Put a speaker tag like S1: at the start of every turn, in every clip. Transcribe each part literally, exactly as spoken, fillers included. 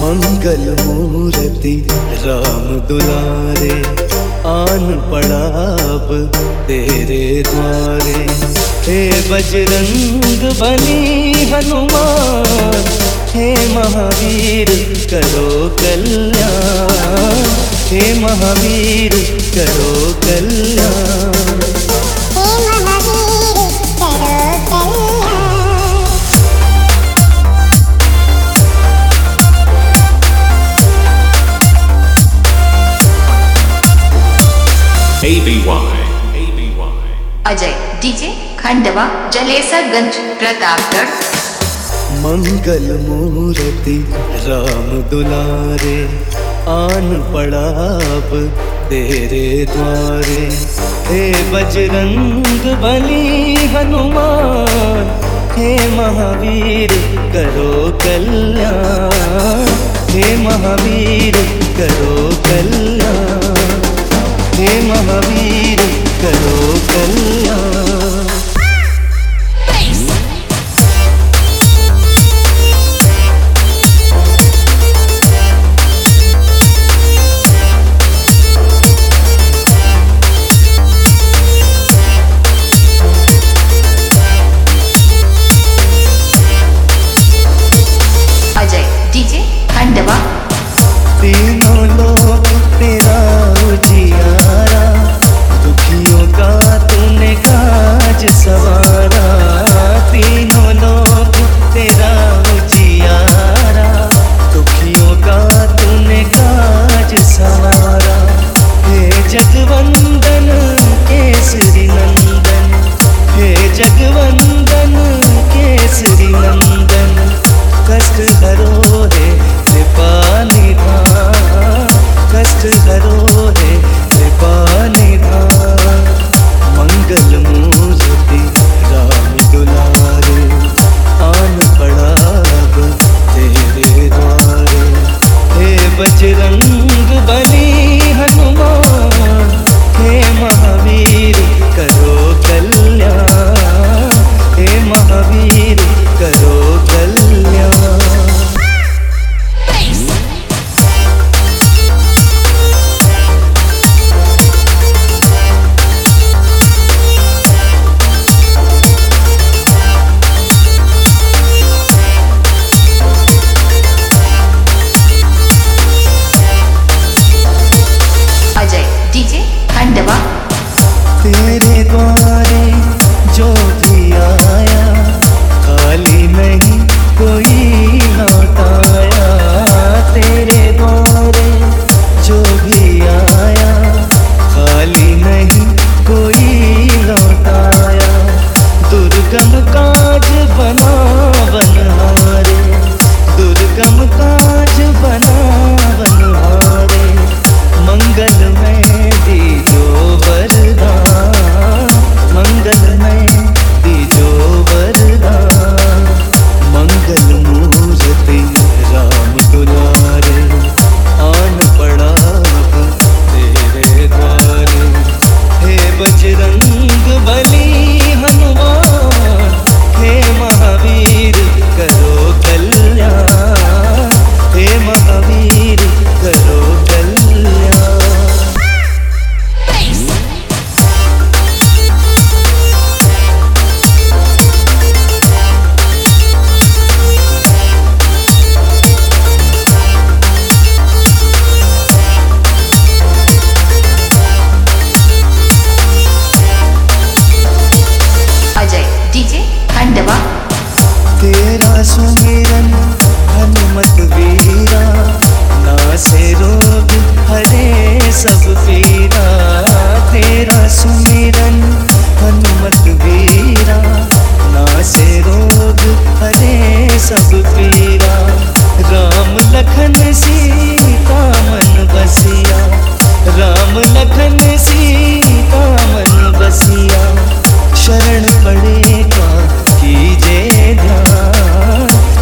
S1: मंगल मूर्ति राम दुलारे, आन पड़ा अब तेरे द्वारे। हे बजरंग बली हनुमान, हे महावीर करो कल्याण, हे महावीर करो कल्याण।
S2: A B Y
S3: Ajay DJ Khandwa Jalesarganj Pratapgarh.
S1: मंगल मूर्ति राम दुलारे, आन पड़ा अब तेरे द्वारे। हे बजरंग बली हनुमान, हे महावीर करो कल्याण, हे महावीर करो कल्याण, हे महावीर करो कल्याण।
S3: अजय डीजे खंडवा।
S1: तीनों लोग तेरा उजियारा, दुखियों का तूने काज सवारा। तीनों लोग तेरा उजियारा, दुखियों का तूने काज सवारा। हे जगवंदन केसरी नंदन, हे जगवंदन केसरी नंदन। कष्ट हरो रे कृपा निधान, कष्ट हरो रे कृपा निधान। मंगल मूर्ति राम दुलारे, आन पड़ा अब तेरे द्वारे। हे बजरंग बली हनुमान, हे महावीर करो कल्याण, हे महावीर करो कल्याण।
S3: अजय डीजे खंडवा।
S1: तेरे द्वारे जो भी आया, खाली नहीं कोई लौटाया। तेरे द्वारे जो भी आया, खाली नहीं कोई लौटाया। दुर्गम काज बना बनहारे, दुर्गम काज बना बनहारे। मंगल में दीजो वरदान, मंगल में दीजो वरदान। मंगल मूर्ति राम दुलारे, आन पड़ा अब तेरे द्वारे। हे बजरंग बली हनुमान, हे महावीर करो कल्याण, हे महावीर करो कल्याण।
S3: अजय डीजे खंडवा।
S1: तेरा सुमिरन हनुमत वीरा, नासे रोग हरे सब पीरा। तेरा सुमिरन हनुमत वीरा, नासे रोग हरे सब पीरा। राम लखन सीता मन बसिया, राम लखन सीता मन बसिया। शरण पड़े का कीजे ध्यान,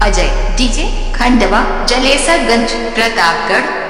S3: अजय डीजे खंडवा जलेसरगंज प्रतापगढ़।